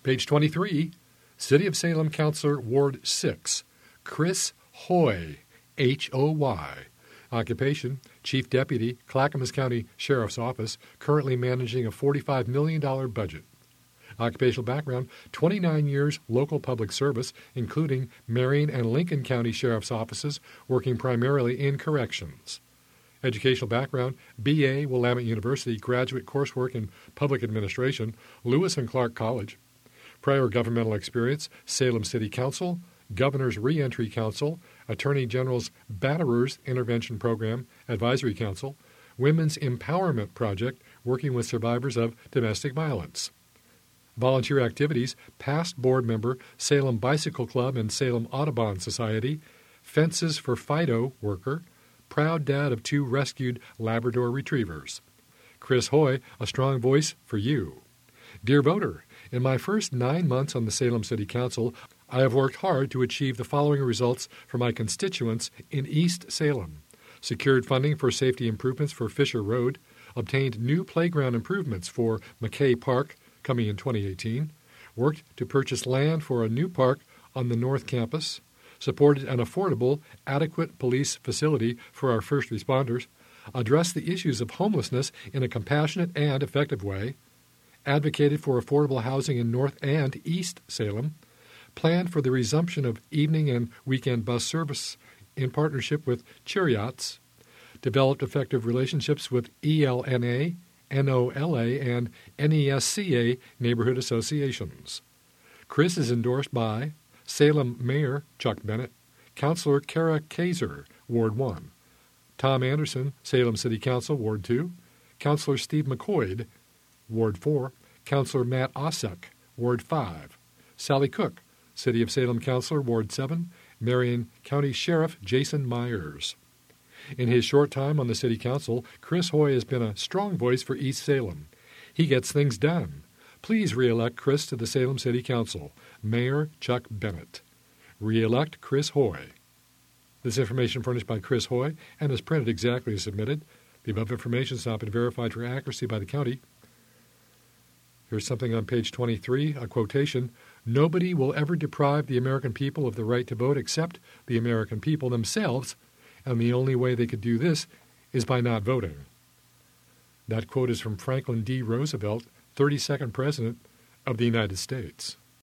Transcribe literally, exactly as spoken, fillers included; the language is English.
Page twenty-three, City of Salem Councilor, Ward six, Chris Hoy, H O Y. Occupation, Chief Deputy, Clackamas County Sheriff's Office, currently managing a forty-five million dollars budget. Occupational background, twenty-nine years local public service, including Marion and Lincoln County Sheriff's Offices, working primarily in corrections. Educational background, B A, Willamette University, graduate coursework in public administration, Lewis and Clark College. Prior governmental experience, Salem City Council, Governor's Reentry Council, Attorney General's Batterers Intervention Program Advisory Council, Women's Empowerment Project, working with survivors of domestic violence. Volunteer activities, past board member, Salem Bicycle Club and Salem Audubon Society, Fences for Fido worker, proud dad of two rescued Labrador retrievers. Chris Hoy, a strong voice for you. Dear voter, in my first nine months on the Salem City Council, I have worked hard to achieve the following results for my constituents in East Salem. Secured funding for safety improvements for Fisher Road, obtained new playground improvements for McKay Park, coming in twenty eighteen, worked to purchase land for a new park on the North Campus, supported an affordable, adequate police facility for our first responders, addressed the issues of homelessness in a compassionate and effective way, advocated for affordable housing in North and East Salem, planned for the resumption of evening and weekend bus service in partnership with Chariots, developed effective relationships with E L N A, N O L A, and N E S C A neighborhood associations. Chris is endorsed by Salem Mayor Chuck Bennett, Councilor Kara Kaiser, Ward one, Tom Anderson, Salem City Council, Ward two, Councilor Steve McCoyd, Ward four, Councilor Matt Osek, Ward five, Sally Cook, City of Salem Councilor, Ward seven, Marion County Sheriff Jason Myers. In his short time on the City Council, Chris Hoy has been a strong voice for East Salem. He gets things done. Please re-elect Chris to the Salem City Council. Mayor Chuck Bennett. Re-elect Chris Hoy. This information furnished by Chris Hoy and is printed exactly as submitted. The above information has not been verified for accuracy by the county. Here's something on page twenty-three, a quotation. Nobody will ever deprive the American people of the right to vote except the American people themselves, and the only way they could do this is by not voting. That quote is from Franklin D. Roosevelt, thirty-second President of the United States.